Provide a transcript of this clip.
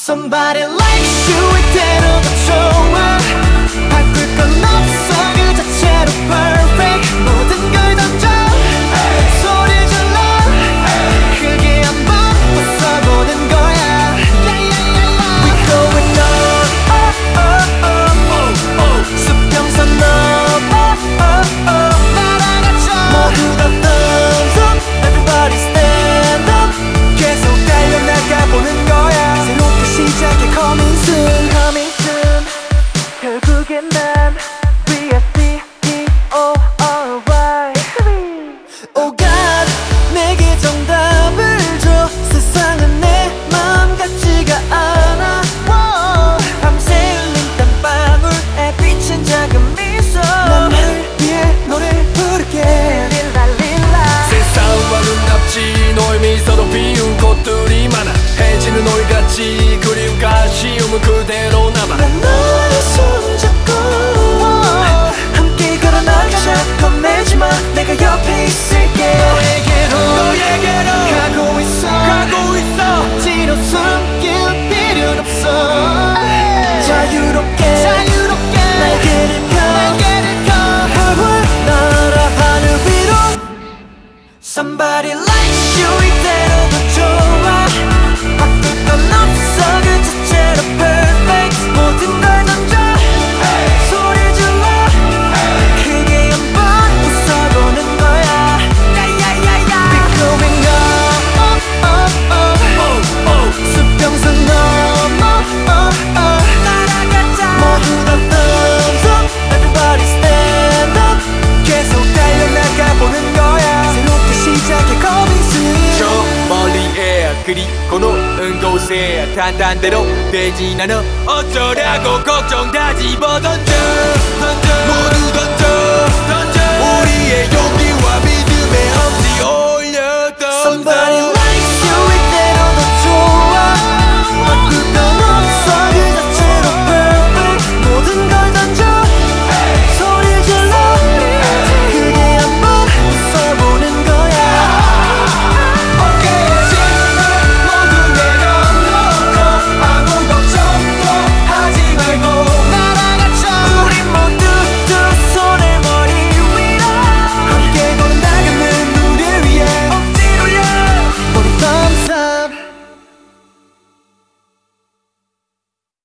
Somebody likes you 이대로도 좋아 바꿀 건 없어 그 자체로 perfect 모든 걸 던져 소리 질러 크게 한번 웃어보는 거야 We going up 수평선 넘어 날아가죠 모두 다 thumbs up Everybody stand up 계속 달려나가보는 거야 새롭게 시작해 coming soon coming soon 결국엔 난 B-S-C-E-O alright Oh God 내게 정답을 줘 세상은 내 맘 같지가 않아 밤새 흘린 땀방울에 비친 작은 미소 난 너를 위해 노래 부를게 릴랄릴라 세상과 눈앞지 너의 미소로 피운 꽃들이 많아 해지는 노을같이 그리움과 아쉬움은 그대로 남아 난 너의 손잡고 함께 걸어나가자 겁내지마 내가 옆에 있을게 너에게로 가고 있어 억지로 숨길 필요는 없어 자유롭게 날개를 펴 하늘 날아 하늘 위로 Somebody likes you 이대로도 좋아 바꿀 건 없어 그 자체로 perfect 모든 걸 던져 소리 질러 크게 한번 웃어보는 거야 We going up 수평선 넘어 날아가자 모두 다 thumbs up Everybody stand up 계속 달려나가보는 거야 새롭게 시작해 coming soon 저 멀리에 그리고 높은 곳에 단단대로 되진 않아 어쩌라고 걱정 다 집어던져 모두 던져 우리의 용기와 믿음의 엄지